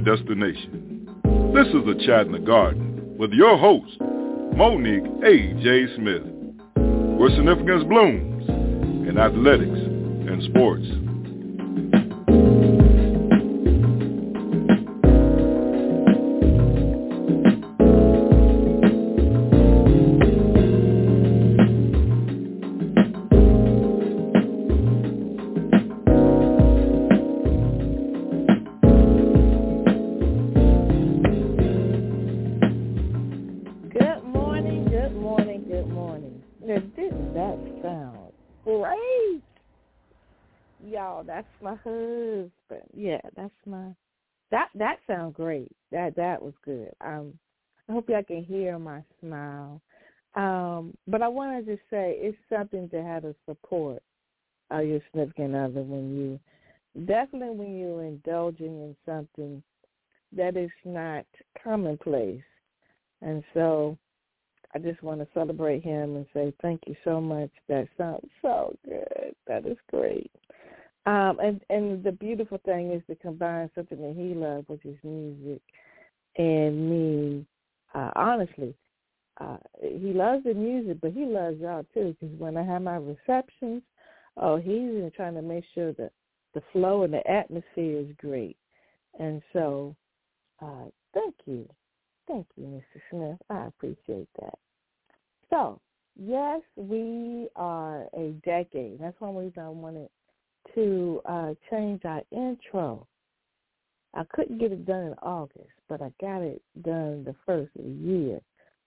destination. This is the Chat in the Garden with your host, Monique A.J. Smith, where significance blooms in athletics and sports. That's my husband. Yeah, that's my. That sounds great. That was good. I hope y'all can hear my smile. But I wanted to say it's something to have the support of your significant other when you're indulging in something that is not commonplace. And so I just want to celebrate him and say thank you so much. That sounds so good. That is great. And the beautiful thing is to combine something that he loves, which is music, and me. Honestly, he loves the music, but he loves y'all too. Because when I have my receptions, he's trying to make sure that the flow and the atmosphere is great. And so, thank you, Mr. Smith. I appreciate that. So, yes, we are a decade. That's one reason I wanted to change our intro. I couldn't get it done in August, but I got it done the first of the year,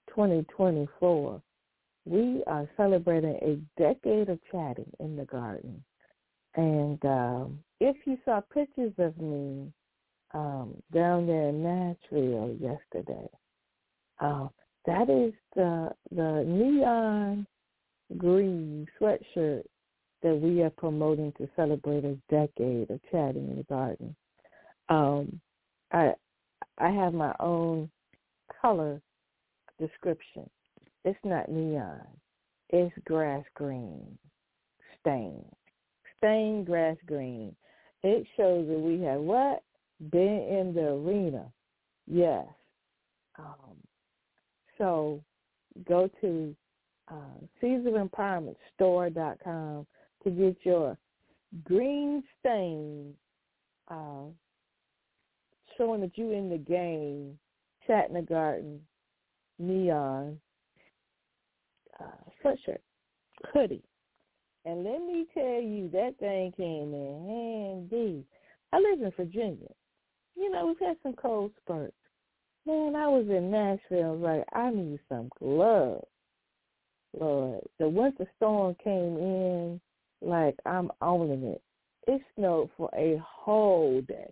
2024. We are celebrating a decade of chatting in the garden. And if you saw pictures of me down there in Nashville yesterday, that is the neon green sweatshirt that we are promoting to celebrate a decade of chatting in the garden. I have my own color description. It's not neon. It's grass green, stained grass green. It shows that we have what? Been in the arena. Yes. So go to CaesarEmpowermentStore.com to get your green stain showing that you in the game, chat in the garden, neon sweatshirt, hoodie. And let me tell you, that thing came in handy. I live in Virginia. You know, we've had some cold spurts. Man, I was in Nashville, like, I need some gloves. Lord, the winter storm came in like I'm owning it. It snowed for a whole day.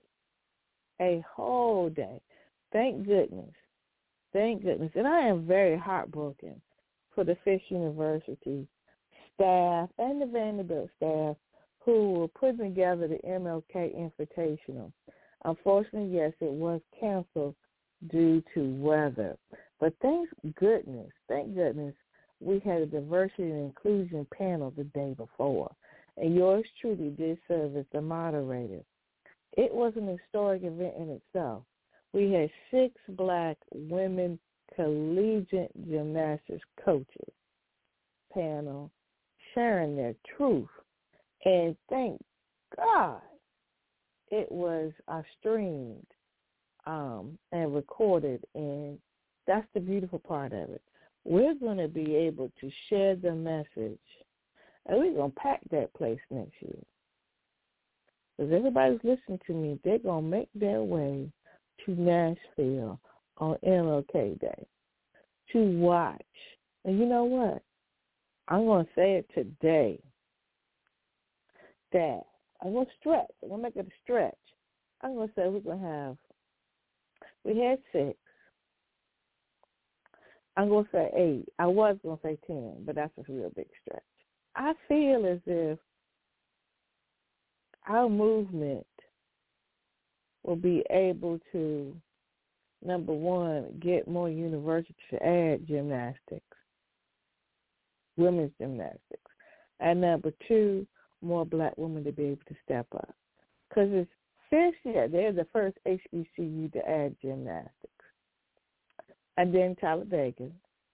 Thank goodness. And I am very heartbroken for the Fisk University staff and the Vanderbilt staff who were putting together the MLK Invitational. Unfortunately, yes, it was canceled due to weather. But thank goodness, we had a diversity and inclusion panel the day before, and yours truly did serve as the moderator. It was an historic event in itself. We had 6 black women collegiate gymnastics coaches panel sharing their truth, and thank God it was streamed and recorded, and that's the beautiful part of it. We're going to be able to share the message, and we're going to pack that place next year. Because everybody's listening to me, they're going to make their way to Nashville on MLK Day to watch. And you know what? I'm going to say it today, that I'm going to stretch. I'm going to make it a stretch. I'm going to say we had 6. I'm going to say 8. I was going to say 10, but that's a real big stretch. I feel as if our movement will be able to, number one, get more universities to add gymnastics, women's gymnastics, and number 2, more black women to be able to step up. Because it's Fisk, yeah, they're the first HBCU to add gymnastics. And then Talladega.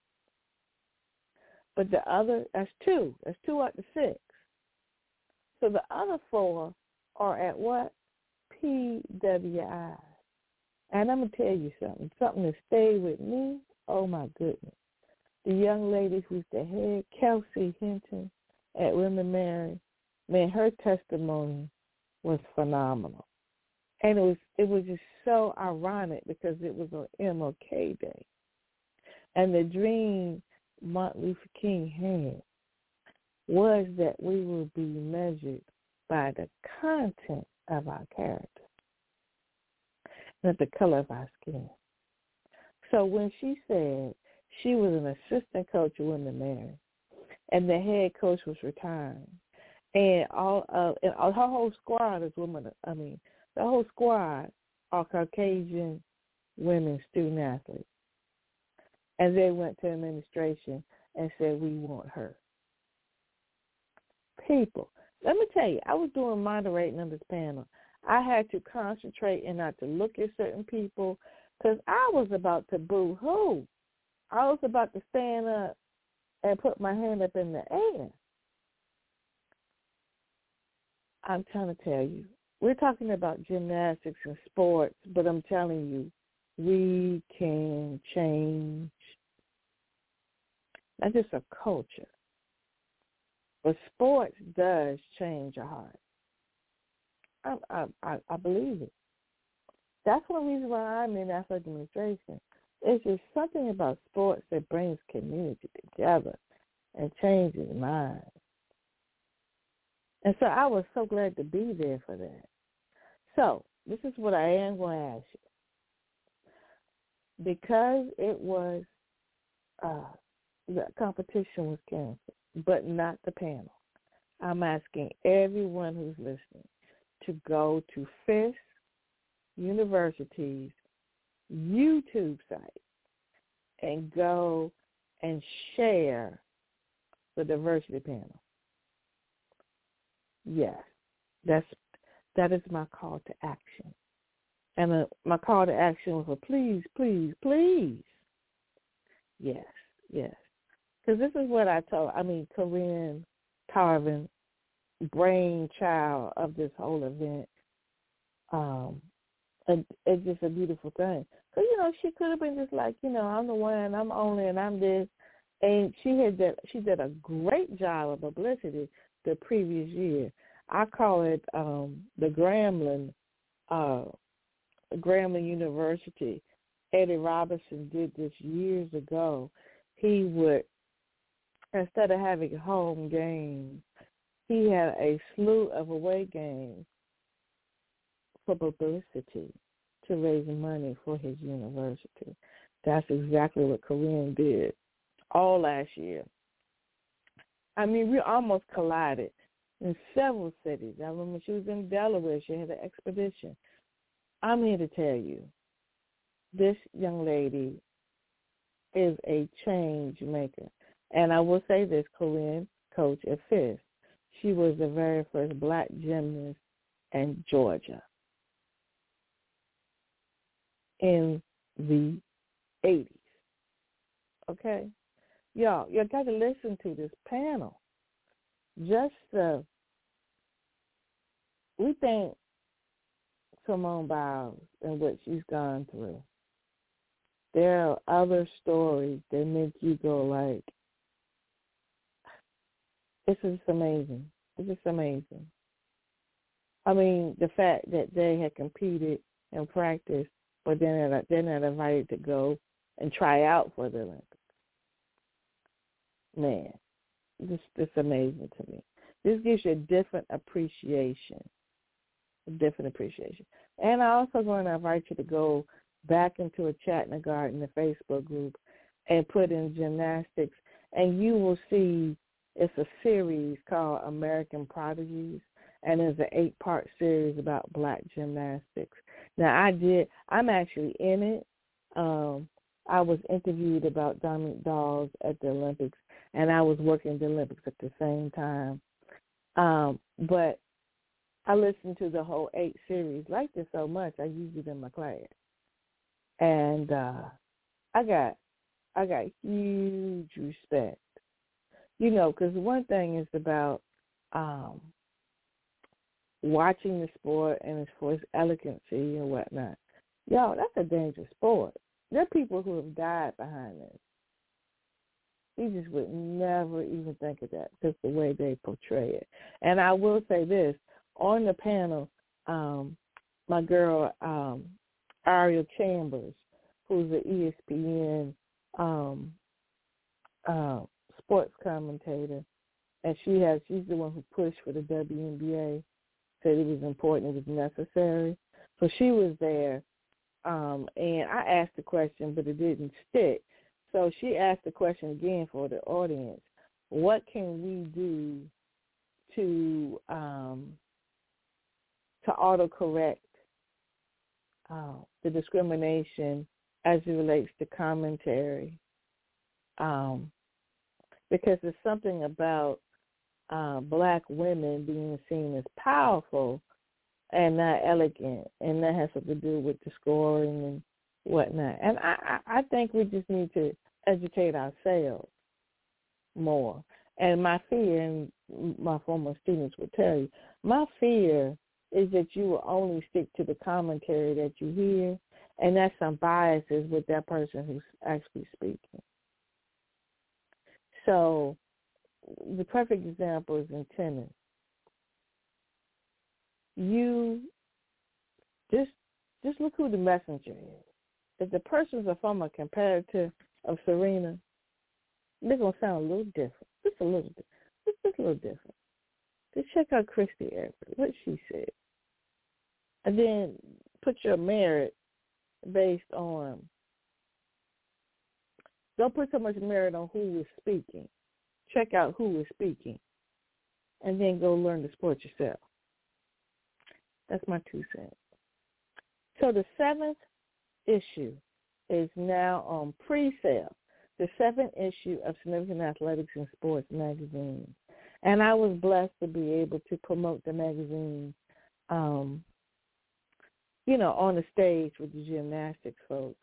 But the other, that's two. That's 2 out of 6. So the other 4 are at what? PWI. And I'm going to tell you something that stayed with me. Oh, my goodness. The young lady who's the head, Kelsey Hinton, at William & Mary, man, her testimony was phenomenal. And it was just so ironic because it was on MLK Day. And the dream Martin Luther King had was that we would be measured by the content of our character, not the color of our skin. So when she said she was an assistant coach at William & Mary, and the head coach was retiring, and her whole squad is women. I mean, the whole squad are Caucasian women student athletes, and they went to administration and said, "We want her." People, let me tell you, I was doing moderating on this panel. I had to concentrate and not to look at certain people because I was about to boo-hoo. I was about to stand up and put my hand up in the air. I'm trying to tell you, we're talking about gymnastics and sports, but I'm telling you, we can change not just a culture, but sports does change a heart. I believe it. That's one reason why I'm in athletic administration. It's just something about sports that brings community together and changes minds. And so I was so glad to be there for that. So this is what I am going to ask you. Because it was, the competition was canceled, but not the panel. I'm asking everyone who's listening to go to Fisk University's YouTube site and go and share the diversity panel. Yes, that is my call to action. And my call to action was for please, please, please. Yes. Because this is what Corinne Tarvin, brainchild of this whole event. And it's just a beautiful thing. Because, she could have been just like, I'm the one, I'm only, and I'm this. And she did a great job of publicity the previous year. I call it the Grambling University. Eddie Robinson did this years ago. He would, instead of having home games, he had a slew of away games for publicity to raise money for his university. That's exactly what Corinne did all last year. I mean, we almost collided in several cities. I remember she was in Delaware. She had an expedition. I'm here to tell you, this young lady is a change maker. And I will say this, Corinne, coach at Fisk, she was the very first black gymnast in Georgia in the 80s. Okay? Y'all, you got to listen to this panel. We think Simone Biles and what she's gone through. There are other stories that make you go like, this is amazing. It's just amazing. I mean, the fact that they had competed and practiced, but they're not invited to go and try out for the Olympics. Man, this is amazing to me. This gives you a different appreciation. And I'm also going to invite you to go back into a chat in the garden, the Facebook group, and put in gymnastics, and you will see it's a series called American Prodigies, and it's an 8-part series about black gymnastics. Now, I'm actually in it. I was interviewed about Dominique Dawes at the Olympics, and I was working the Olympics at the same time. But I listened to the whole 8 series. Liked it so much, I used it in my class. And I got huge respect. Because one thing is about watching the sport and as for its elegancy and whatnot. Yo, that's a dangerous sport. There are people who have died behind this. You just would never even think of that, just the way they portray it. And I will say this, on the panel, my girl Ariel Chambers, who's an ESPN sports commentator, and she's the one who pushed for the WNBA, said it was important, it was necessary. So she was there, and I asked the question, but it didn't stick. So she asked the question again for the audience. What can we do to autocorrect the discrimination as it relates to commentary? Because there's something about black women being seen as powerful and not elegant, and that has something to do with the scoring and whatnot. And I think we just need to educate ourselves more. And my fear, and my former students would tell you, my fear is that you will only stick to the commentary that you hear, and that's some biases with that person who's actually speaking. So the perfect example is in tennis. You just look who the messenger is. If the person's a former competitor of Serena, they're going to sound a little different. Just a little different. Just check out Christy Everett, what she said. And then put your merit based on, don't put so much merit on who is speaking. Check out who is speaking. And then go learn the sport yourself. That's my 2 cents. So the 7th issue is now on pre-sale. The 7th issue of Significant Athletics and Sports magazine. And I was blessed to be able to promote the magazine, on the stage with the gymnastics folks.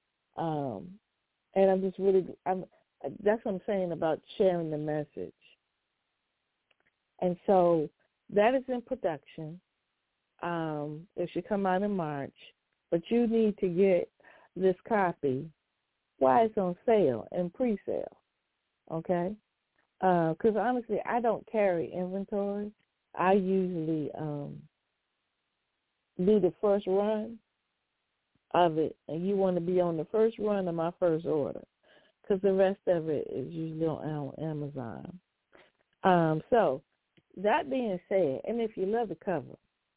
And I'm just really, that's what I'm saying about sharing the message. And so that is in production. It should come out in March. But you need to get this copy while it's on sale and pre-sale, okay? Because honestly, I don't carry inventory. I usually do the first run of it, and you want to be on the first run of my first order, because the rest of it is usually on Amazon. So that being said, and if you love the cover,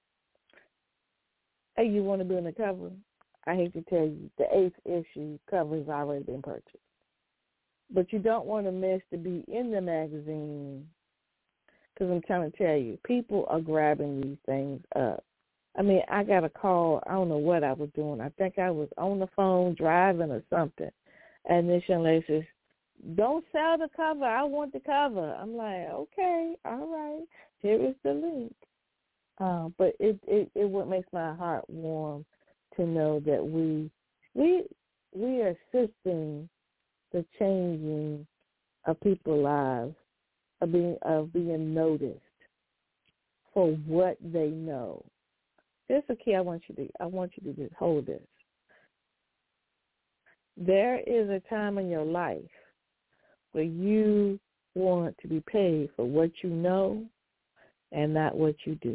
hey, you want to be on the cover, I hate to tell you, the 8th issue cover has already been purchased. But you don't want to miss to be in the magazine, because I'm trying to tell you, people are grabbing these things up. I mean, I got a call. I don't know what I was doing. I think I was on the phone driving or something. And this young lady says, don't sell the cover. I want the cover. I'm like, okay, all right. Here is the link. But it what makes my heart warm to know that we are assisting the changing of people's lives, of being noticed for what they know. Here's the key I want you to just hold this. There is a time in your life where you want to be paid for what you know and not what you do.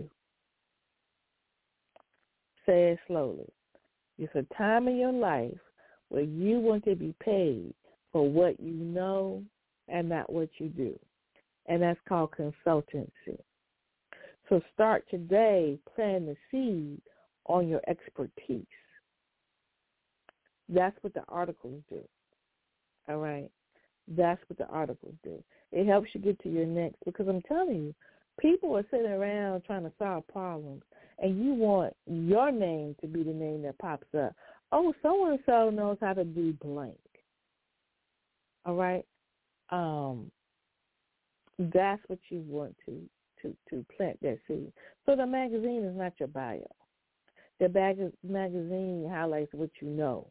Say it slowly. It's a time in your life where you want to be paid for what you know and not what you do. And that's called consultancy. So start today planting the seed on your expertise. That's what the articles do. All right? That's what the articles do. It helps you get to your next, because I'm telling you, people are sitting around trying to solve problems, and you want your name to be the name that pops up. Oh, so-and-so knows how to do blank. All right? That's what you want to to plant that seed. So the magazine is not your bio. The magazine highlights what you know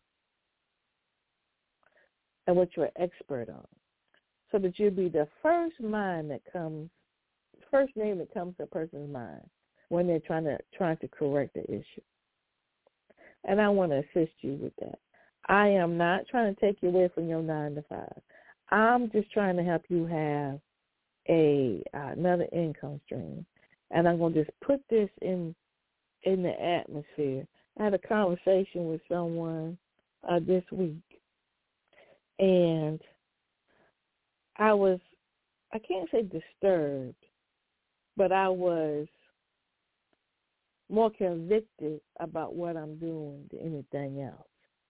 and what you're an expert on, so that you'll be the first name that comes to a person's mind when they're trying to correct the issue. And I want to assist you with that. I am not trying to take you away from your 9 to 5. I'm just trying to help you have another income stream. And I'm going to just put this in the atmosphere. I had a conversation with someone this week, and I can't say disturbed, but I was more convicted about what I'm doing than anything else.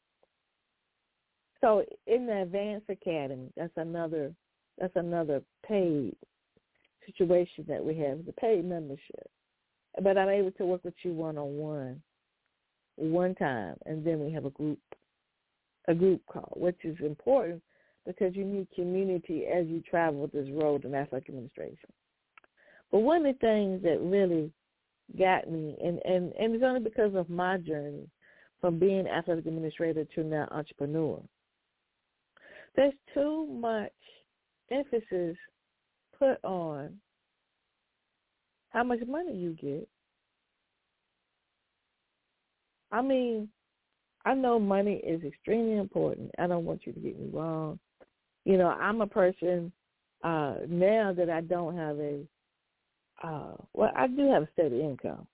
So in the Advanced Academy, that's another paid situation that we have, the paid membership. But I'm able to work with you one-on-one one time, and then we have a group call, which is important because you need community as you travel this road in athletic administration. But one of the things that really got me, and it's only because of my journey from being athletic administrator to now entrepreneur, there's too much emphasis put on how much money you get. I mean, I know money is extremely important. I don't want you to get me wrong. You know, I'm a person now that I don't have I do have a steady income.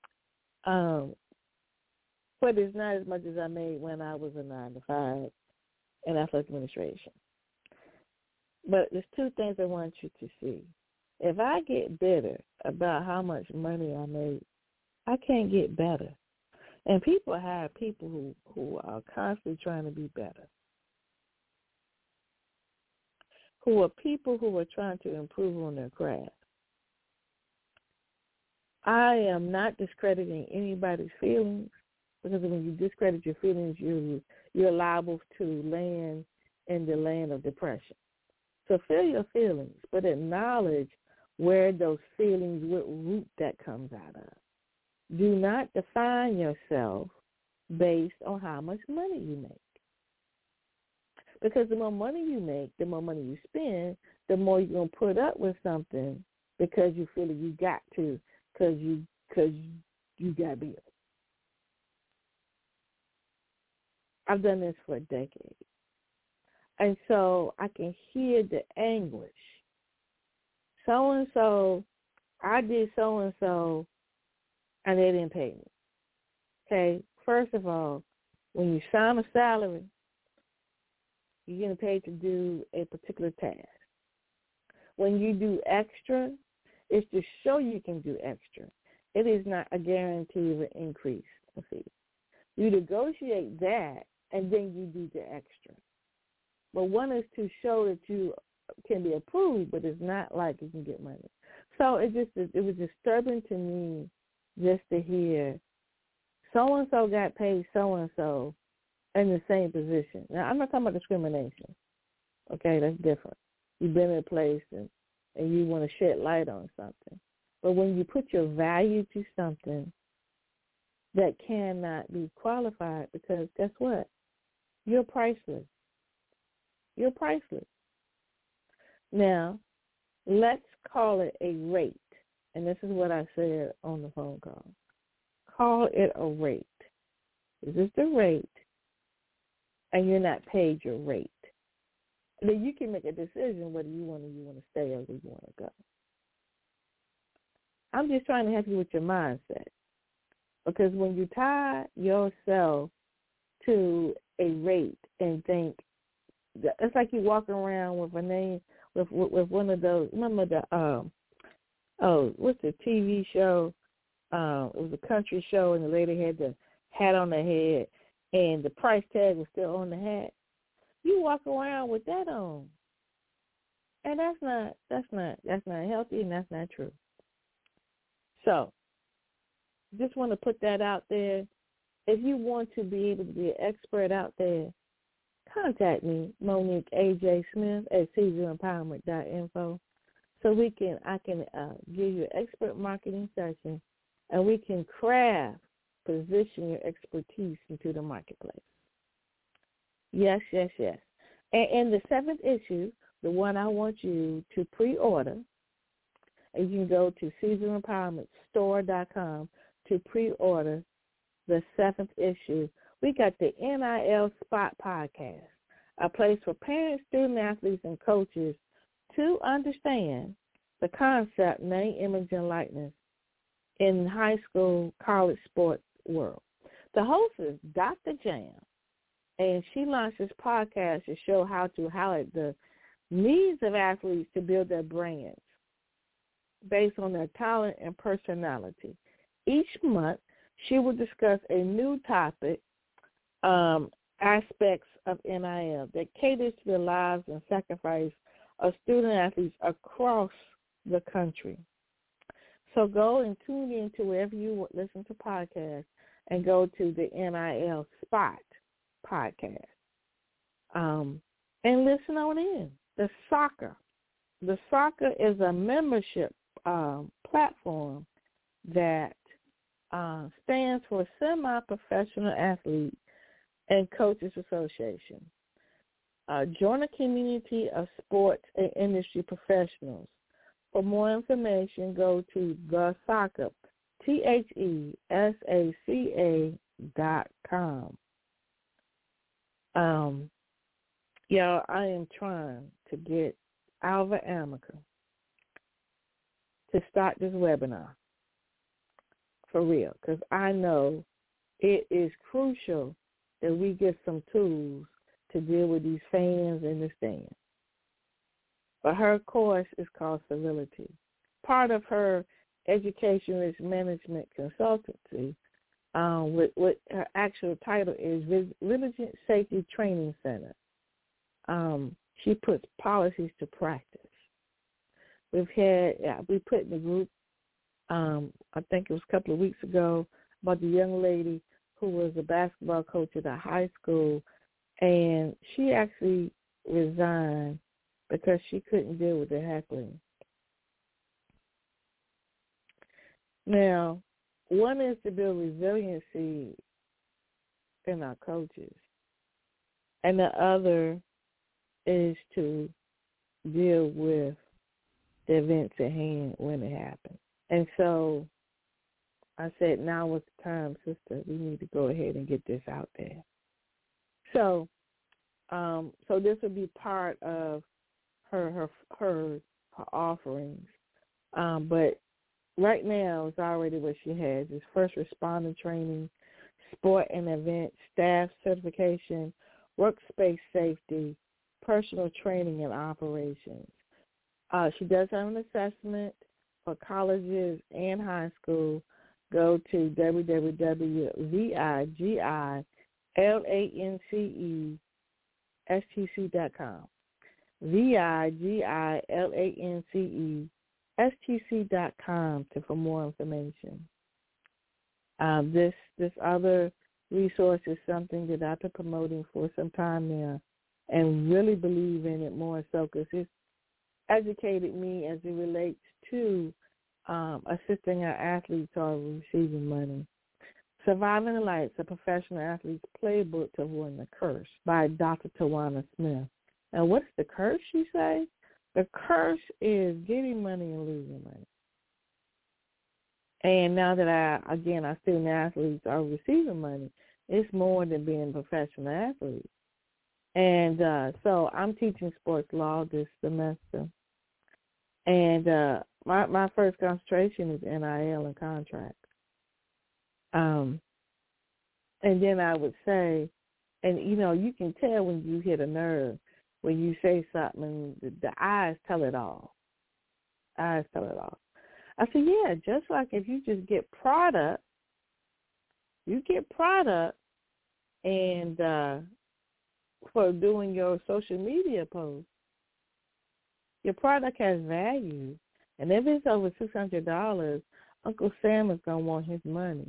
But it's not as much as I made when I was a 9 to 5 in athletic administration. But there's two things I want you to see. If I get bitter about how much money I make, I can't get better. And people hire people who are constantly trying to be better, who are people who are trying to improve on their craft. I am not discrediting anybody's feelings, because when you discredit your feelings, you're liable to land in the land of depression. So feel your feelings, but acknowledge where those feelings, what root that comes out of. Do not define yourself based on how much money you make. Because the more money you make, the more money you spend, the more you're going to put up with something because you feel that you got to, because you got bills. I've done this for a decade. And so I can hear the anguish. So-and-so, I did so-and-so, and they didn't pay me. Okay, first of all, when you sign a salary, you're getting paid to do a particular task. When you do extra, it's to show you can do extra. It is not a guarantee of an increase in fee. You negotiate that, and then you do the extra. But one is to show that you can be approved, but it's not like you can get money. So it was disturbing to me just to hear so-and-so got paid so-and-so in the same position. Now, I'm not talking about discrimination. Okay, that's different. You've been in a place and you want to shed light on something. But when you put your value to something that cannot be qualified, because guess what? You're priceless. You're priceless. Now, let's call it a rate. And this is what I said on the phone call. Call it a rate. This is the rate, and you're not paid your rate. Then you can make a decision whether you want to stay or whether you want to go. I'm just trying to help you with your mindset. Because when you tie yourself to a rate and think, it's like you walking around with a name, with one of those, remember what's the TV show? It was a country show, and the lady had the hat on her head, and the price tag was still on the hat. You walk around with that on, and that's not healthy, and that's not true. So, just want to put that out there. If you want to be able to be an expert out there, contact me, Monique A.J. Smith at CaesarEmpowerment.info. so I can give you an expert marketing session, and we can position your expertise into the marketplace. Yes, yes, yes. And the 7th issue, the one I want you to pre-order, and you can go to CaesarEmpowermentStore.com to pre-order the 7th issue. We got the NIL Spot Podcast, a place for parents, student athletes, and coaches to understand the concept, name, image, and likeness in high school, college sports world. The host is Dr. Jam, and she launched this podcast to show how to highlight the needs of athletes to build their brands based on their talent and personality. Each month, she will discuss a new topic, aspects of NIL that caters to the lives and sacrifice of student athletes across the country. So go and tune in to wherever you listen to podcasts and go to the NIL Spot podcast and listen on in. The soccer is a membership platform that stands for Semi-Professional Athlete and Coaches Association. Join a community of sports and industry professionals. For more information, go to TheSACA, TheSACA.com. Y'all, I am trying to get Alva Amica to start this webinar for real, because I know it is crucial that we get some tools to deal with these fans in the stands. But her course is called Civility. Part of her education risk management consultancy, what her actual title is Religion Safety Training Center. She puts policies to practice. We put in the group, I think it was a couple of weeks ago, about the young lady who was a basketball coach at a high school, and she actually resigned because she couldn't deal with the heckling. Now, one is to build resiliency in our coaches, and the other is to deal with the events at hand when it happens. And so I said, now is the time, sister. We need to go ahead and get this out there. So this will be part of her offerings. But right now, it's already what she has. It's first responder training, sport and event, staff certification, workspace safety, personal training, and operations. She does have an assessment for colleges and high school. Go to www.VIGILANCESTC.com. VIGILANCESTC.com for more information. This other resource is something that I've been promoting for some time now and really believe in it more so because it's educated me as it relates to assisting our athletes who are receiving money. Surviving the Lights, a professional athlete's playbook to avoid the curse by Dr. Tawana Smith. And what's the curse, she says? The curse is getting money and losing money. And now that our student athletes are receiving money, it's more than being a professional athlete. And so I'm teaching sports law this semester. And my first concentration is NIL and contracts. And then I would say, and, you can tell when you hit a nerve, when you say something, the eyes tell it all. I said, yeah, just like if you just get product, and for doing your social media posts, your product has value. And if it's over $600, Uncle Sam is going to want his money.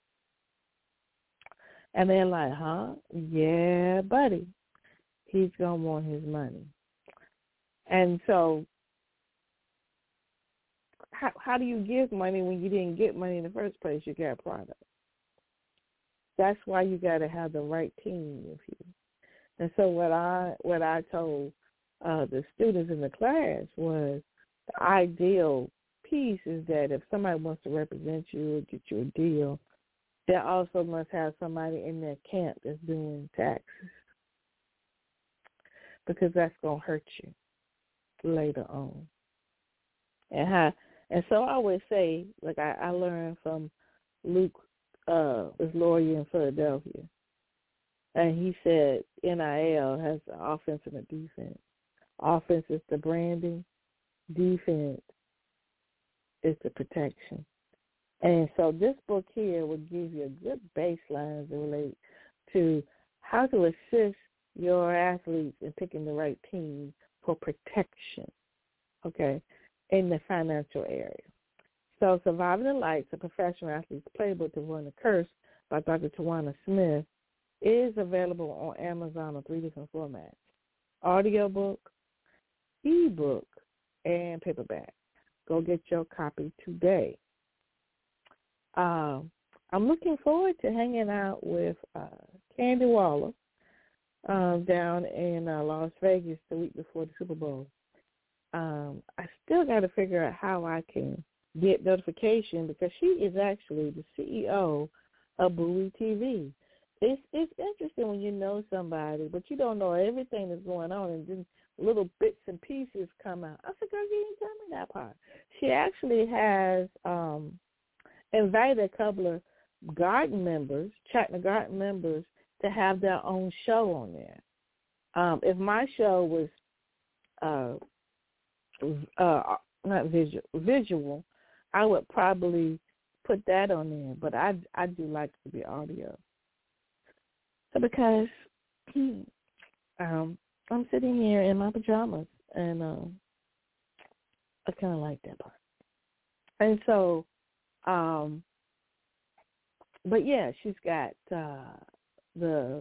And they're like, huh? Yeah, buddy. He's going to want his money. And so how do you give money when you didn't get money in the first place? You got product. That's why you got to have the right team with you. And so what I told the students in the class was the ideal piece is that if somebody wants to represent you or get you a deal, they also must have somebody in their camp that's doing taxes, because that's going to hurt you later on. And so I always say, like I learned from Luke, this lawyer in Philadelphia, and he said NIL has an offense and a defense. Offense is the branding. Defense is the protection. And so this book here will give you a good baseline as it relates to how to assist your athletes in picking the right team for protection, okay, in the financial area. So Surviving the Lights, a professional athlete's playbook to run the curse by Dr. Tawana Smith, is available on Amazon in 3 different formats: audiobook, ebook, and paperback. Go get your copy today. I'm looking forward to hanging out with Candy Waller down in Las Vegas the week before the Super Bowl. I still got to figure out how I can get notification, because she is actually the CEO of Bowie TV. It's interesting when you know somebody, but you don't know everything that's going on, and then little bits and pieces come out. I said, girl, you didn't tell me that part. She actually has invited a couple of garden members, Chattanooga garden members, to have their own show on there. If my show was not visual, I would probably put that on there. But I do like to be audio. So because I'm sitting here in my pajamas, and I kind of like that part. And so, but yeah, she's got the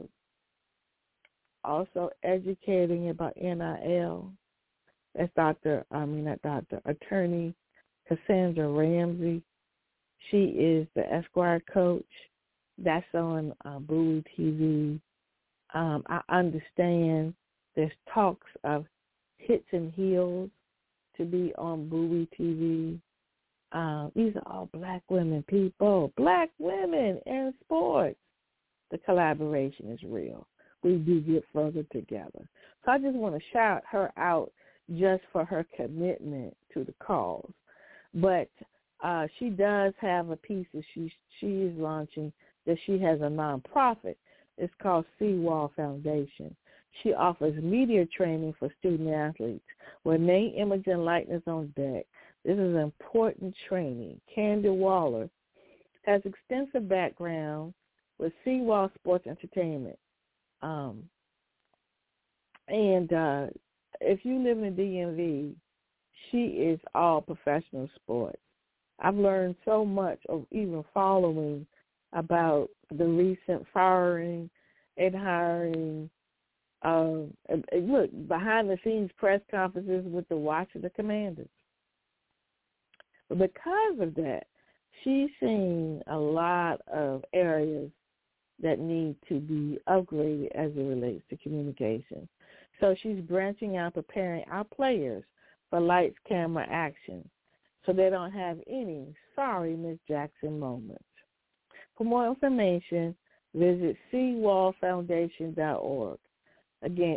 also educating about NIL. That's Attorney Cassandra Ramsey. She is the Esquire coach. That's on Bowie TV. I understand there's talks of Hits and Heels to be on Bowie TV. These are all black women people. Black women in sports. The collaboration is real. We do get further together. So I just want to shout her out just for her commitment to the cause. But she does have a piece that she is launching, that she has a nonprofit. It's called Seawall Foundation. She offers media training for student athletes with name, image, and likeness on deck. This is important training. Candy Waller has extensive background with Seawall Sports Entertainment. And if you live in the DMV, she is all professional sports. I've learned so much of even following about the recent firing and hiring. Look, behind-the-scenes press conferences with the Washington Commanders. But because of that, she's seen a lot of areas that need to be upgraded as it relates to communication. So she's branching out, preparing our players for lights, camera, action, so they don't have any sorry Miss Jackson moments. For more information, visit seawallfoundation.org. Again,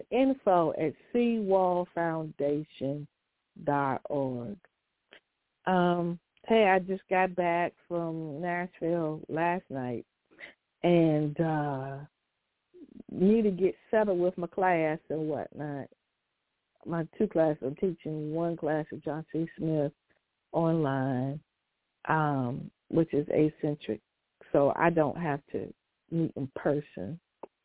info@seawallfoundation.org. Hey, I just got back from Nashville last night, and need to get settled with my class and whatnot. My 2 classes, I'm teaching 1 class at John C. Smith online, which is asynchric, so I don't have to meet in person.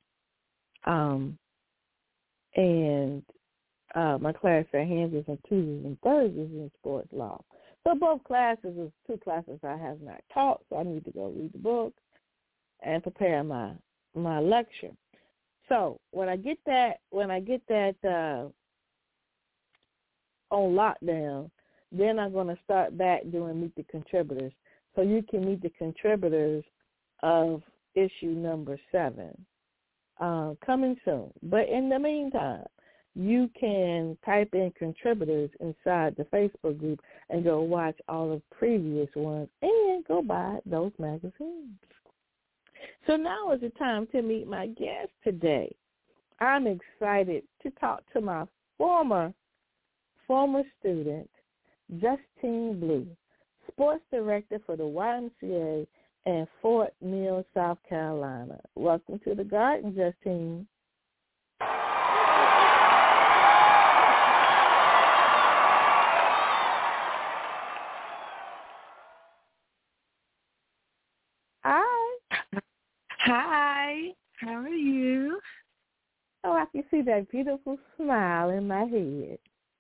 And my class at Handles on Tuesdays and Thursdays in sports law. So both classes is 2 classes I have not taught, so I need to go read the book and prepare my lecture. So when I get that on lockdown, then I'm going to start back doing Meet the Contributors. So you can meet the contributors of issue number 7 coming soon. But in the meantime, you can type in contributors inside the Facebook group and go watch all the previous ones and go buy those magazines. So now is the time to meet my guest today. I'm excited to talk to my former student, Justine Blue, sports director for the YMCA in Fort Mill, South Carolina. Welcome to the Garden, Justine. Hi. Hi. How are you? Oh, I can see that beautiful smile in my head.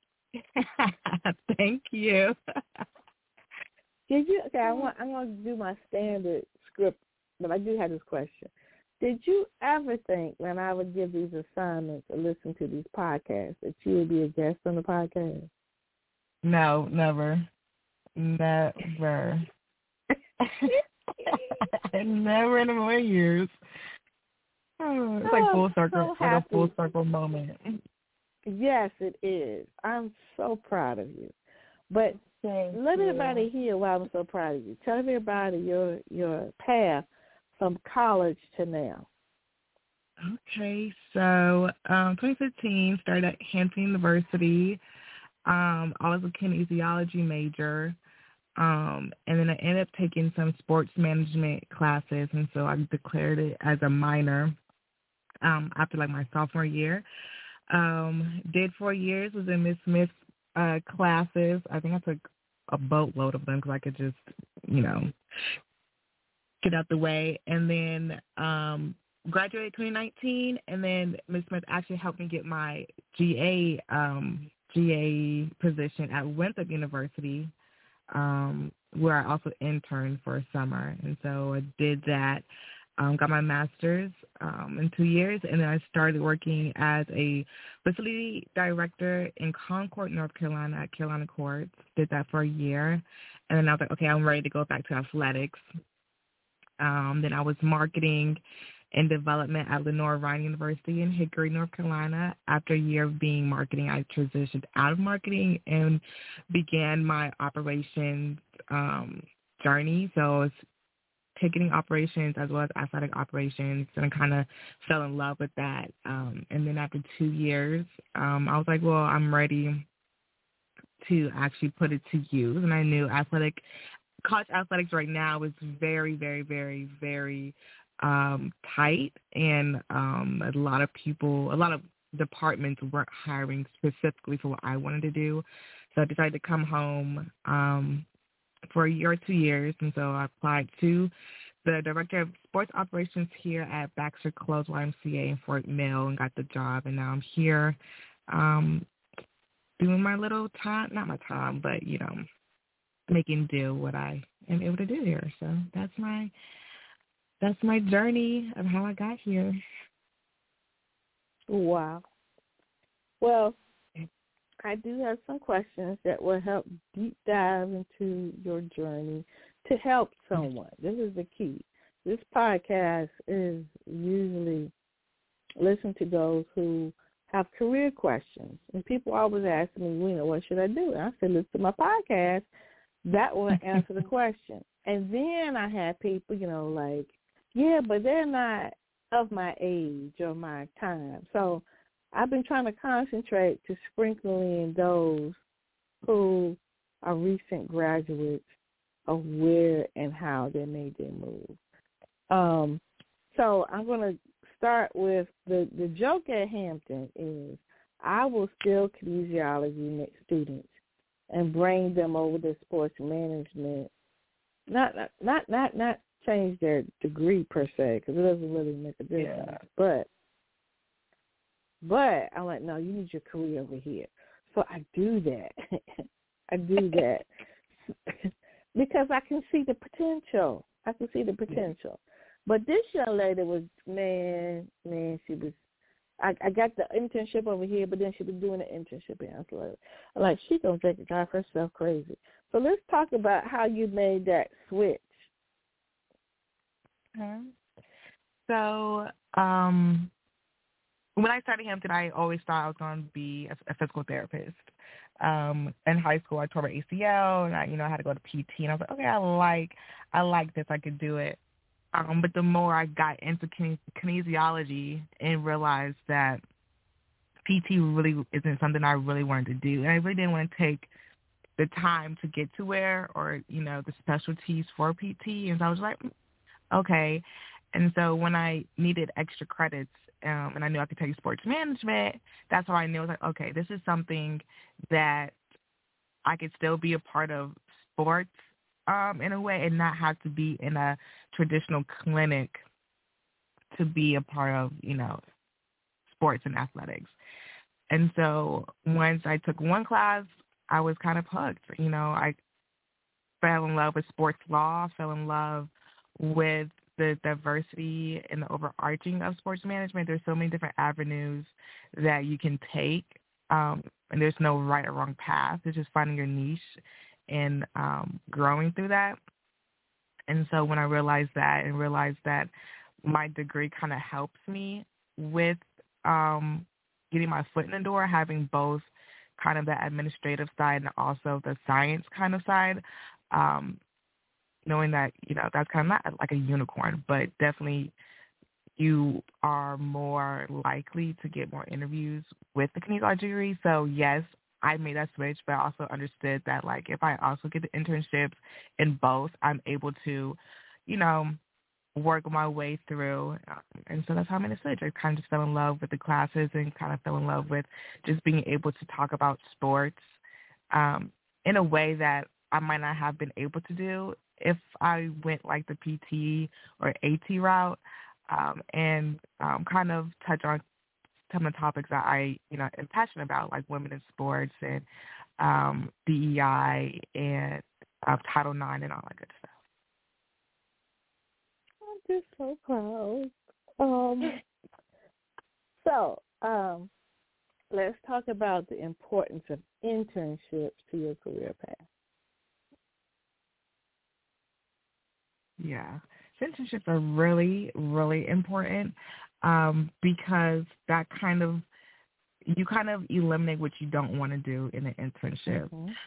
Thank you. Did you? Okay, I'm going to do my standard script, but I do have this question. Did you ever think when I would give these assignments or listen to these podcasts that you would be a guest on the podcast? No, never. Never. Never in a million years. Oh, it's like full circle, so like a full circle moment. Yes, it is. I'm so proud of you. But let everybody hear why I'm so proud of you. Tell everybody your path from college to now. Okay, so 2015, started at Hampton University. I was a kinesiology major. And then I ended up taking some sports management classes, and so I declared it as a minor after like my sophomore year. Did 4 years, was in Miss Smith's classes. I think I took a boatload of them because I could just, get out the way. And then graduated 2019, and then Miss Smith actually helped me get my GA position at Winthrop University, where I also interned for a summer. And so I did that, got my master's in 2 years, and then I started working as a facility director in Concord, North Carolina at Carolina Courts. Did that for a year. And then I was like, okay, I'm ready to go back to athletics. Then I was marketing and development at Lenore Ryan University in Hickory, North Carolina. After a year of being marketing, I transitioned out of marketing and began my operations journey. So it's ticketing operations as well as athletic operations, and I kind of fell in love with that. And then after 2 years, I was like, well, I'm ready to actually put it to use. And I knew college athletics right now is very, very, very, very tight, and a lot of departments weren't hiring specifically for what I wanted to do. So I decided to come home for a year or 2 years, and so I applied to the director of sports operations here at Baxter Close YMCA in Fort Mill and got the job, and now I'm here doing my little time, not my time, but, making do what I am able to do here. So that's my journey of how I got here. Wow. Well, I do have some questions that will help deep dive into your journey to help someone. This is the key. This podcast is usually listened to those who have career questions. And people always ask me, what should I do? And I said, listen to my podcast. That will answer the question. And then I had people, like, yeah, but they're not of my age or my time. So I've been trying to concentrate to sprinkle in those who are recent graduates of where and how they made their move. So I'm going to start with the joke at Hampton is I will steal kinesiology students and bring them over to sports management. Not change their degree per se, because it doesn't really make a difference. Yeah. But I'm like, no, you need your career over here. So I do that. I do that because I can see the potential. But this young lady was, man, she was I got the internship over here, but then she was doing the internship in Atlanta. Like, she going to drive herself crazy. So let's talk about how you made that switch. Okay. So when I started Hampton, I always thought I was going to be a physical therapist. In high school, I tore my ACL, and I had to go to PT, and I was like, okay, I like this, I could do it. But the more I got into kinesiology and realized that PT really isn't something I really wanted to do, and I really didn't want to take the time to get to where, or the specialties for PT, and so I was like, okay. And so when I needed extra credits, and I knew I could take sports management, that's how I knew. I was like, okay, this is something that I could still be a part of sports in a way, and not have to be in a traditional clinic to be a part of, sports and athletics. And so once I took one class, I was kind of hooked. I fell in love with sports law, fell in love with the diversity and the overarching of sports management. There's so many different avenues that you can take, and there's no right or wrong path. It's just finding your niche and growing through that. And so when I realized that, and realized that my degree kind of helps me with getting my foot in the door, having both kind of the administrative side and also the science kind of side, knowing that, that's kind of not like a unicorn, but definitely you are more likely to get more interviews with the kinesiology degree. So, yes, I made that switch, but I also understood that, like, if I also get the internships in both, I'm able to, work my way through. And so that's how I made the switch. I kind of just fell in love with the classes and kind of fell in love with just being able to talk about sports in a way that I might not have been able to do if I went like the PT or AT route, and kind of touch on some of the topics that I, am passionate about, like women in sports and DEI and Title IX and all that good stuff. I'm just so proud. So let's talk about the importance of internships to your career path. Yeah. Internships are really, really important because that you kind of eliminate what you don't want to do in an internship.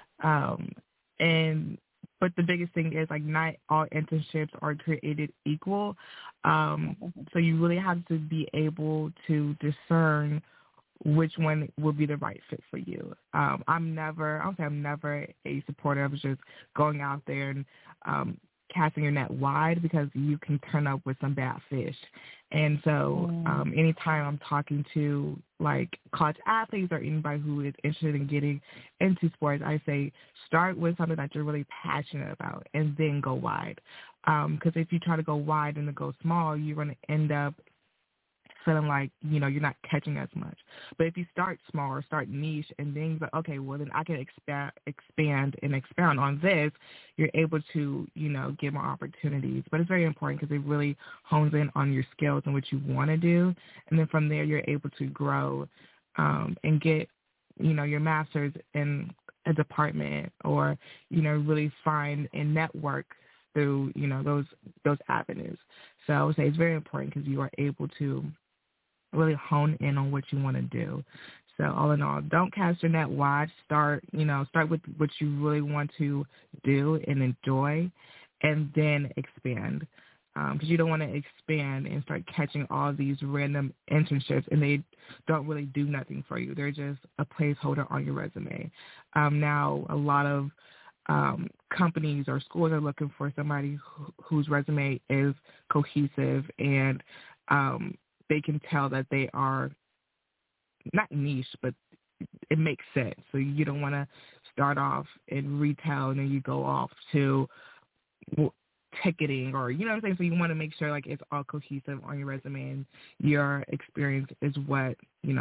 Mm-hmm. But the biggest thing is, like, not all internships are created equal. So you really have to be able to discern which one will be the right fit for you. I'm never a supporter of just going out there and casting your net wide, because you can turn up with some bad fish. And so anytime I'm talking to, like, college athletes or anybody who is interested in getting into sports, I say start with something that you're really passionate about and then go wide. Because if you try to go wide and then go small, you're going to end up feeling like, you're not catching as much. But if you start small or start niche and then you're like, okay, well, then I can expand and expound on this, you're able to, get more opportunities. But it's very important because it really hones in on your skills and what you want to do. And then from there, you're able to grow and get, your master's in a department, or, really find and network through, those avenues. So I would say it's very important because you are able to really hone in on what you want to do. So all in all, don't cast your net wide. Start with what you really want to do and enjoy, and then expand. Because you don't want to expand and start catching all these random internships, and they don't really do nothing for you. They're just a placeholder on your resume. Now, a lot of companies or schools are looking for somebody whose resume is cohesive, and they can tell that they are not niche, but it makes sense. So you don't want to start off in retail and then you go off to ticketing, or, you know what I'm saying? So you want to make sure, like, it's all cohesive on your resume and your experience is what, you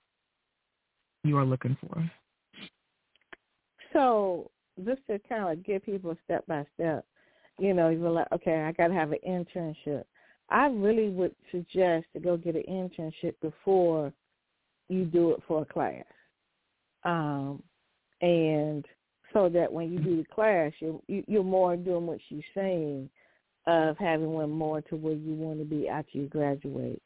are looking for. So just to kind of give people step by step, you were like, okay, I got to have an internship. I really would suggest to go get an internship before you do it for a class. And so that when you do the class, you're more doing what she's saying of having one more to where you want to be after you graduate.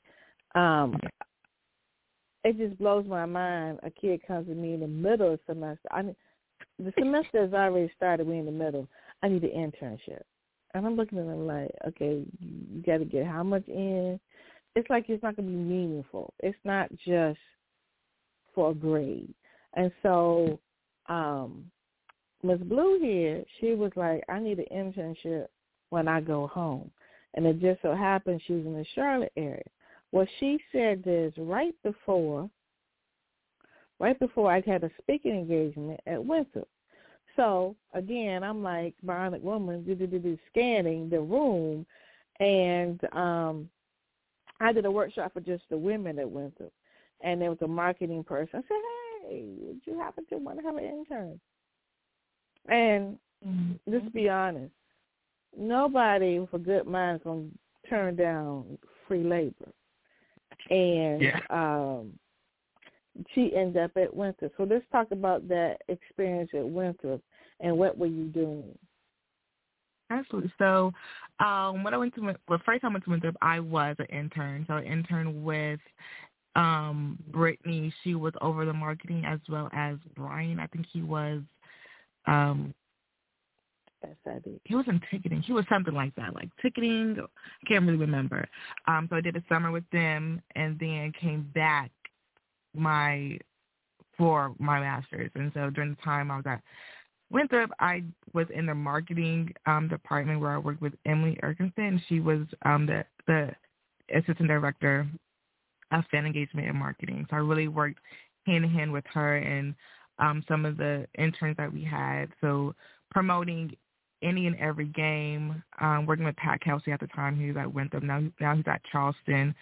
It just blows my mind. A kid comes to me in the middle of the semester. The semester has already started. We're in the middle. I need an internship. And I'm looking at them like, okay, you got to get how much in? It's like it's not going to be meaningful. It's not just for a grade. And so Ms. Blue here, she was like, I need an internship when I go home. And it just so happened she was in the Charlotte area. Well, she said this right before I had a speaking engagement at Winthrop. So, again, I'm like, bionic woman, scanning the room. And I did a workshop for just the women at Winthrop. And there was a marketing person. I said, hey, would you happen to want to have an intern? And just to be honest, nobody with a good mind is going to turn down free labor. And she ended up at Winthrop. So let's talk about that experience at Winthrop and what were you doing? Absolutely. So when I went to first time I went to Winthrop, I was an intern. So I interned with Brittany. She was over the marketing, as well as Brian. I think he was he was in ticketing. He was something like that, like ticketing. I can't really remember. So I did a summer with them and then came back for my master's. And so during the time I was at Winthrop, I was in the marketing department where I worked with Emily Erkinson. She was the assistant director of fan engagement and marketing. So I really worked hand in hand with her and some of the interns that we had. So promoting any and every game, working with Pat Kelsey at the time. He was at Winthrop. Now he's at Charleston.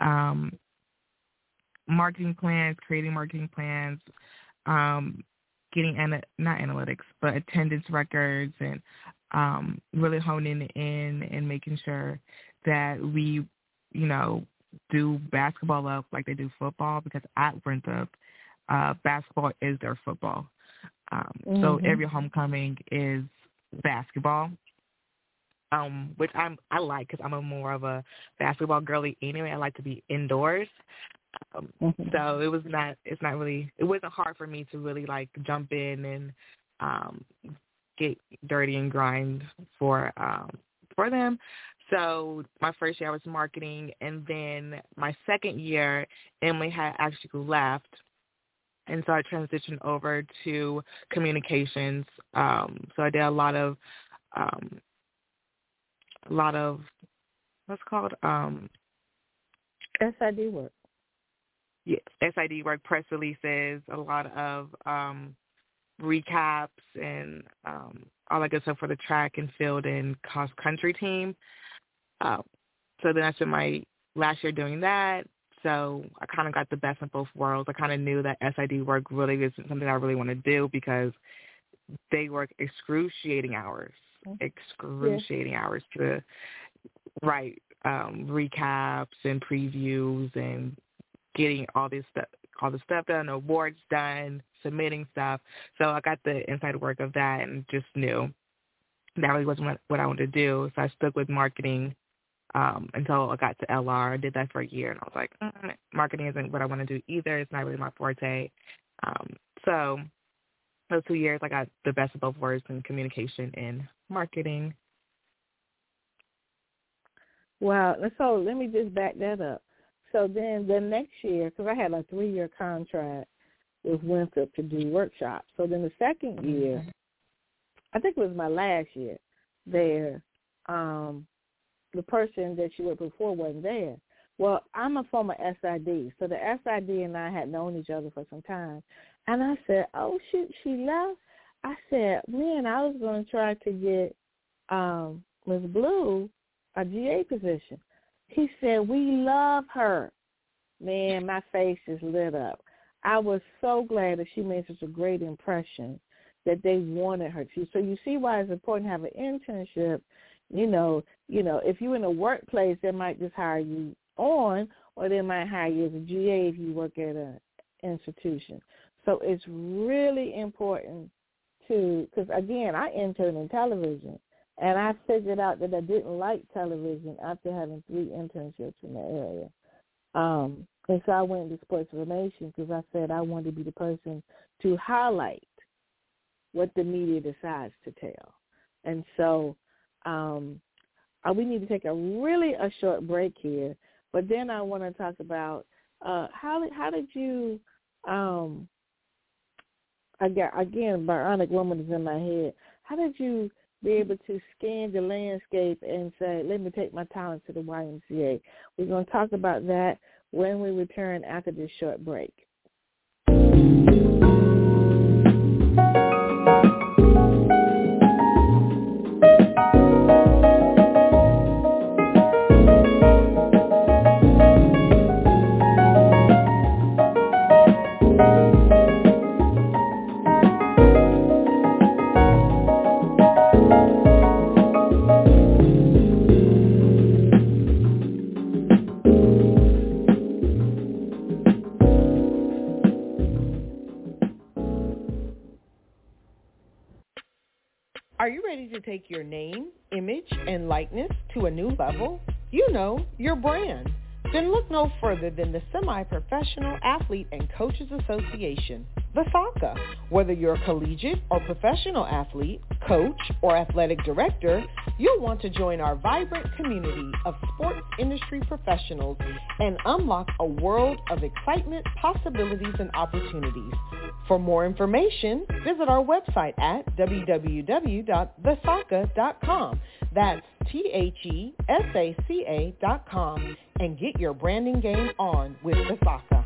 Marketing plans, creating marketing plans, getting not analytics, but attendance records, and really honing in and making sure that we, do basketball up like they do football, because at Winthrop, basketball is their football. So every homecoming is basketball, which I like because I'm more of a basketball girly anyway. I like to be indoors. So it wasn't hard for me to really like jump in and get dirty and grind for them. So my first year I was marketing, and then my second year Emily had actually left. And so I transitioned over to communications. So I did a lot of what's called SID work. Yes, SID work, press releases, a lot of recaps, and all that good stuff for the track and field and cross country team. So then I spent my last year doing that. So I kind of got the best of both worlds. I kind of knew that SID work really isn't something I really want to do because they work excruciating hours to write recaps and previews and getting all the stuff done, awards done, submitting stuff. So I got the inside work of that and just knew that really wasn't what I wanted to do. So I stuck with marketing until I got to LR. I did that for a year, and I was like, marketing isn't what I want to do either. It's not really my forte. So those 2 years, I got the best of both worlds in communication and marketing. Wow. So let me just back that up. So then the next year, because I had a 3-year contract with Winthrop to do workshops. So then the second year, I think it was my last year there, the person that she worked before wasn't there. Well, I'm a former SID, so the SID and I had known each other for some time. And I said, oh, shoot, she left? I said, man, I was going to try to get Ms. Blue a GA position. He said, we love her. Man, my face is lit up. I was so glad that she made such a great impression that they wanted her to. So you see why it's important to have an internship If you're in a workplace, they might just hire you on, or they might hire you as a GA if you work at an institution. So it's really important because, again, I interned in television, and I figured out that I didn't like television after having 3 internships in the area. And so I went into sports information because I said I wanted to be the person to highlight what the media decides to tell. And so we need to take a short break here, but then I want to talk about how did you again, Bionic Woman is in my head. How did you be able to scan the landscape and say, let me take my talents to the YMCA? We're going to talk about that when we return after this short break. Are you ready to take your name, image, and likeness to a new level? Your brand. Then look no further than the Semi-Professional Athlete and Coaches Association, the SACA. Whether you're a collegiate or professional athlete, coach, or athletic director, you'll want to join our vibrant community of sports industry professionals and unlock a world of excitement, possibilities, and opportunities. For more information, visit our website at www.thesaca.com. That's THESACA.com, and get your branding game on with the SACA.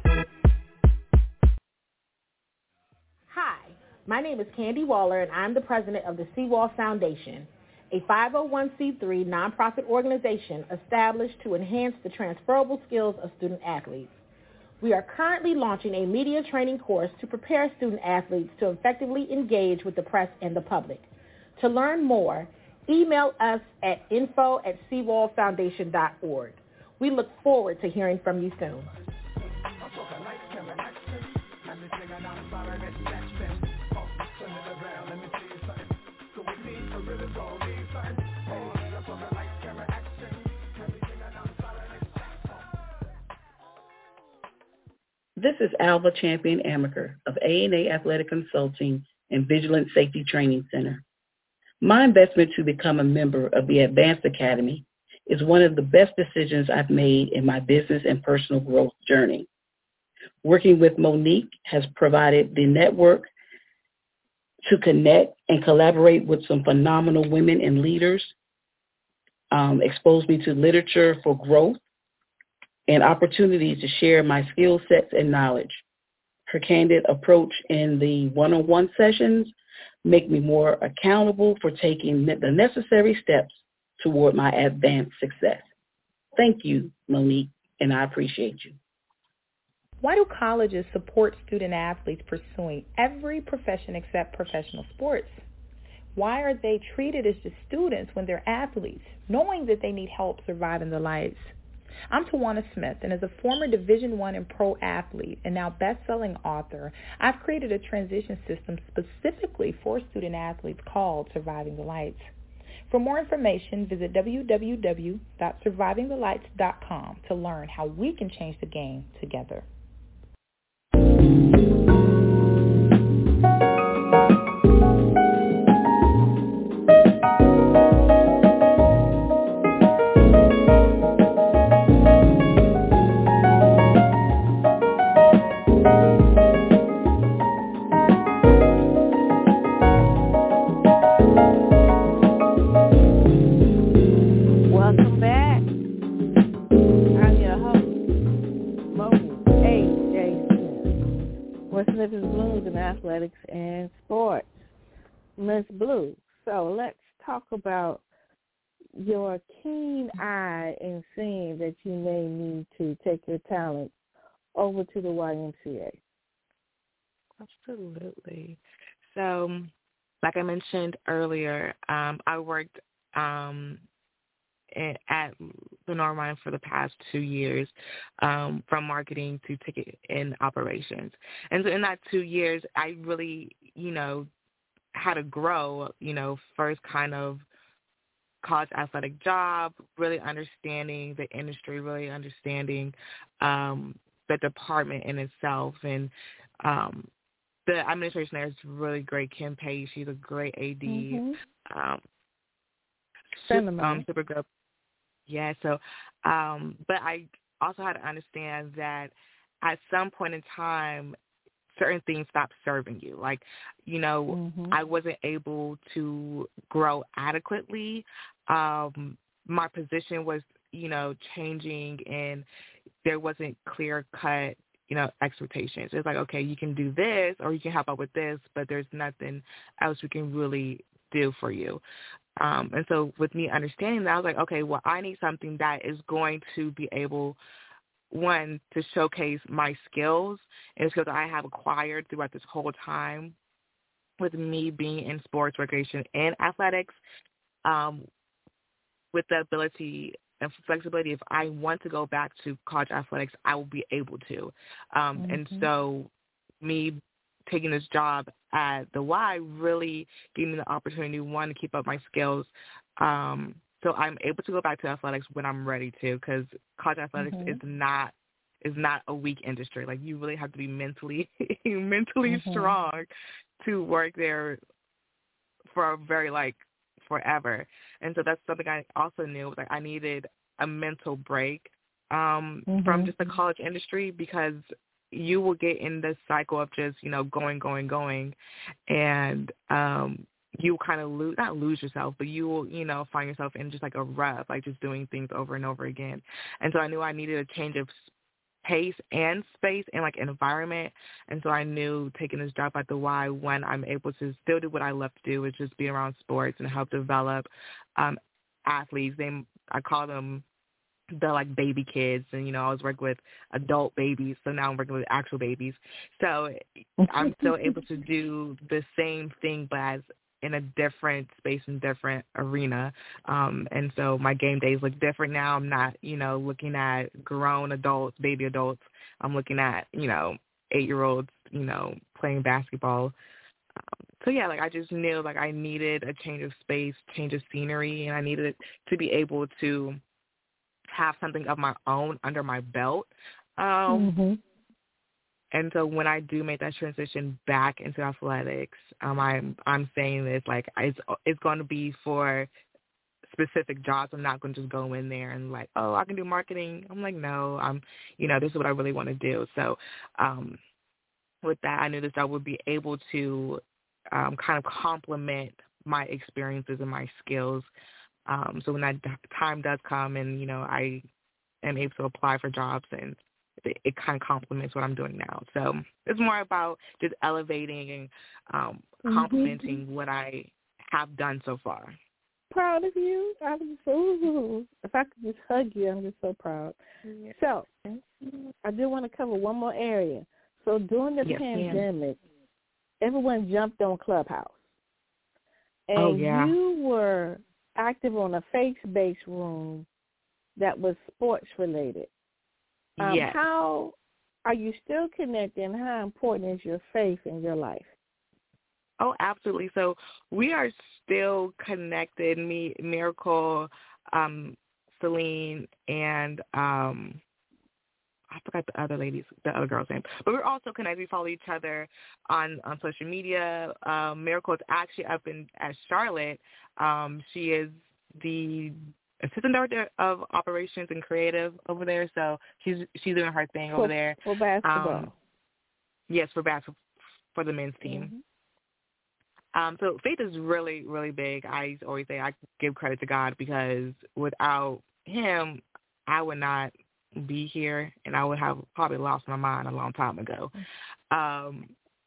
Hi, my name is Candy Waller, and I'm the president of the Seawall Foundation, a 501c3 nonprofit organization established to enhance the transferable skills of student athletes. We are currently launching a media training course to prepare student athletes to effectively engage with the press and the public. To learn more, email us at info@seawallfoundation.org. We look forward to hearing from you soon. This is Alva Champion Amaker of A&A Athletic Consulting and Vigilant Safety Training Center. My investment to become a member of the Advanced Academy is one of the best decisions I've made in my business and personal growth journey. Working with Monique has provided the network to connect and collaborate with some phenomenal women and leaders, exposed me to literature for growth, and opportunities to share my skill sets and knowledge. Her candid approach in the one-on-one sessions make me more accountable for taking the necessary steps toward my advanced success. Thank you, Monique, and I appreciate you. Why do colleges support student athletes pursuing every profession except professional sports? Why are they treated as just students when they're athletes, knowing that they need help surviving the lights? I'm Tawana Smith, and as a former Division I and pro athlete and now best-selling author, I've created a transition system specifically for student athletes called Surviving the Lights. For more information, visit www.survivingthelights.com to learn how we can change the game together. Athletics and sports. Ms. Blue, so let's talk about your keen eye in seeing that you may need to take your talent over to the YMCA. Absolutely. So, like I mentioned earlier, I worked at Lenore Mine for the past 2 years, from marketing to ticket and operations. And so in that 2 years, I really, had to grow, first kind of college athletic job, really understanding the industry, really understanding the department in itself. And the administration there is really great. Kim Page, she's a great AD. Super good. Yeah, so, but I also had to understand that at some point in time, certain things stop serving you. Like, I wasn't able to grow adequately. My position was, changing, and there wasn't clear-cut, expectations. It's like, okay, you can do this or you can help out with this, but there's nothing else we can really do for you. And so with me understanding that, I was like, okay, well, I need something that is going to be able, one, to showcase my skills and skills that I have acquired throughout this whole time with me being in sports, recreation, and athletics, with the ability and flexibility. If I want to go back to college athletics, I will be able to. And so me taking this job at the Y really gave me the opportunity, one, to keep up my skills, so I'm able to go back to athletics when I'm ready to, because college athletics is not a weak industry. Like, you really have to be mentally strong to work there for forever. And so that's something I also knew, was like I needed a mental break from just the college industry, because you will get in this cycle of just, going, and you kind of not lose yourself, but you will, find yourself in just like a rut, like just doing things over and over again. And so I knew I needed a change of pace and space and like environment. And so I knew taking this job at the Y, when I'm able to still do what I love to do, which is be around sports and help develop athletes. I call them the like baby kids, and I was working with adult babies, so now I'm working with actual babies. So I'm still able to do the same thing, but as in a different space and different arena. And so my game days look different now. I'm not, looking at grown adults, baby adults. I'm looking at, 8-year-olds, playing basketball. So yeah, like I just knew like I needed a change of space, change of scenery, and I needed to be able to have something of my own under my belt. And so when I do make that transition back into athletics, I'm saying this like it's going to be for specific jobs. I'm not going to just go in there and like, oh, I can do marketing. I'm like, no, this is what I really want to do. So with that, I knew this job would be able to kind of complement my experiences and my skills. So when that time does come and, I am able to apply for jobs, and it kind of complements what I'm doing now. So it's more about just elevating and complementing what I have done so far. Proud of you. If I could just hug you, I'm just so proud. Yeah. So I do want to cover one more area. So during the pandemic, everyone jumped on Clubhouse. And you were active on a faith-based room that was sports-related. Yes. How are you still connected, and how important is your faith in your life? Oh, absolutely. So we are still connected, me, Miracle, Celine, and I forgot the other girl's name. But we're also connected. We follow each other on social media. Miracle is actually up at Charlotte. She is the assistant director of operations and creative over there. So she's doing her thing over there. For basketball. Yes, for basketball, for the men's team. So faith is really, really big. I always say I give credit to God, because without him, I would not be here, and I would have probably lost my mind a long time ago. And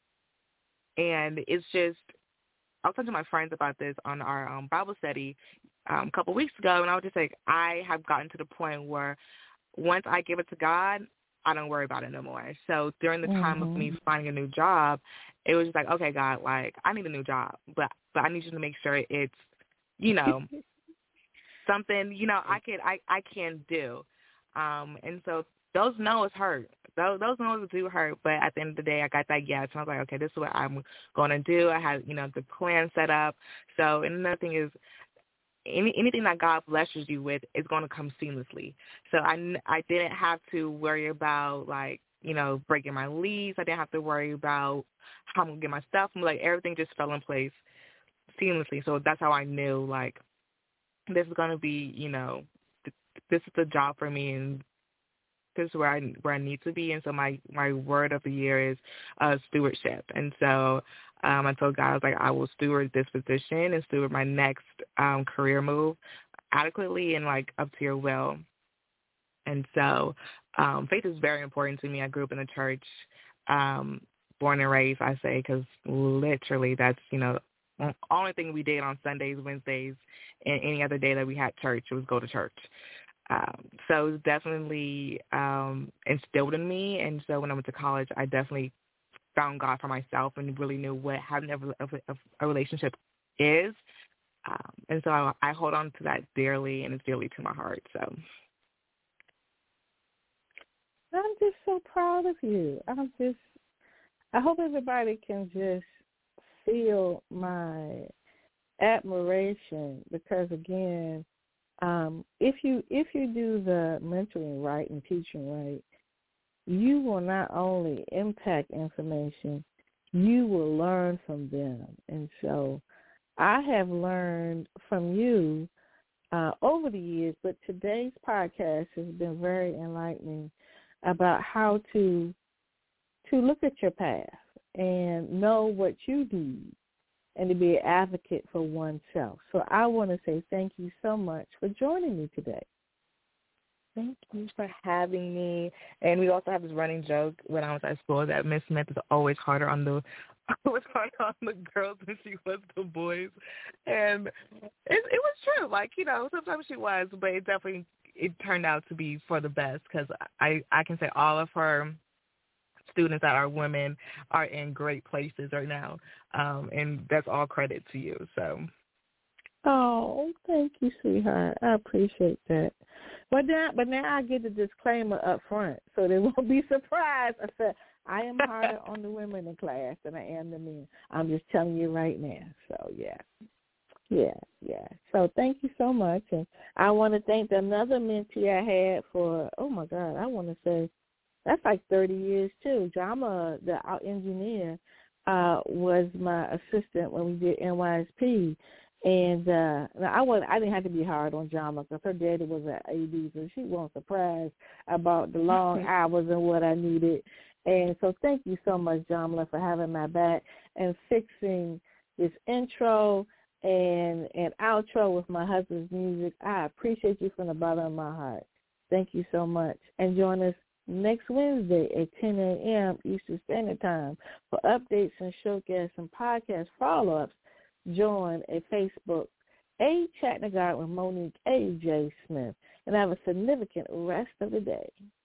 it's just, I was talking to my friends about this on our Bible study a couple of weeks ago, and I was just like, I have gotten to the point where once I give it to God, I don't worry about it no more. So during the time of me finding a new job, it was just like, okay, God, like I need a new job, but I need you to make sure it's, something, you know, I can do. And so those no's hurt. Those no's do hurt, but at the end of the day, I got that yes. And I was like, okay, this is what I'm going to do. I had, you know, the plan set up. So, and another thing is, anything that God blesses you with is going to come seamlessly. So I didn't have to worry about, like, you know, breaking my lease. I didn't have to worry about how I'm going to get my stuff. Like, everything just fell in place seamlessly. So that's how I knew, like, this is going to be, you know, this is the job for me, and this is where I need to be. And so my word of the year is stewardship. And so I told God, I was like, I will steward this position and steward my next career move adequately and, like, up to your will. And so faith is very important to me. I grew up in a church, born and raised, I say, because literally that's, you know, the only thing we did on Sundays, Wednesdays, and any other day that we had church was go to church. So it was definitely instilled in me. And so when I went to college, I definitely found God for myself and really knew what having a relationship is. And so I hold on to that dearly, and it's dearly to my heart. So I'm just so proud of you. I hope everybody can just feel my admiration, because, again, if you do the mentoring right and teaching right, you will not only impact information, you will learn from them. And so I have learned from you over the years, but today's podcast has been very enlightening about how to look at your past and know what you need and to be an advocate for oneself. So I want to say thank you so much for joining me today. Thank you for having me. And we also have this running joke when I was at school that Miss Smith is always harder on the girls than she was the boys. And it was true. Like, you know, sometimes she was, but it turned out to be for the best, because I can say all of her students that are women are in great places right now, and that's all credit to you. So, oh, thank you, sweetheart. I appreciate that. But now I get the disclaimer up front, so they won't be surprised. I said I am harder on the women in class than I am the men. I'm just telling you right now. So yeah. So thank you so much, and I want to thank another mentee I had for, oh my God, I want to say that's like 30 years too. Jama, our engineer, was my assistant when we did NYSP, and I didn't have to be hard on Jama because her daddy was an AD, so she wasn't surprised about the long hours and what I needed. And so thank you so much, Jamla, for having my back and fixing this intro and outro with my husband's music. I appreciate you from the bottom of my heart. Thank you so much. And join us next Wednesday at 10 a.m. Eastern Standard Time for updates and showcases and podcast follow-ups. Join a Facebook, Chatting the God with Monique A.J. Smith, and have a significant rest of the day.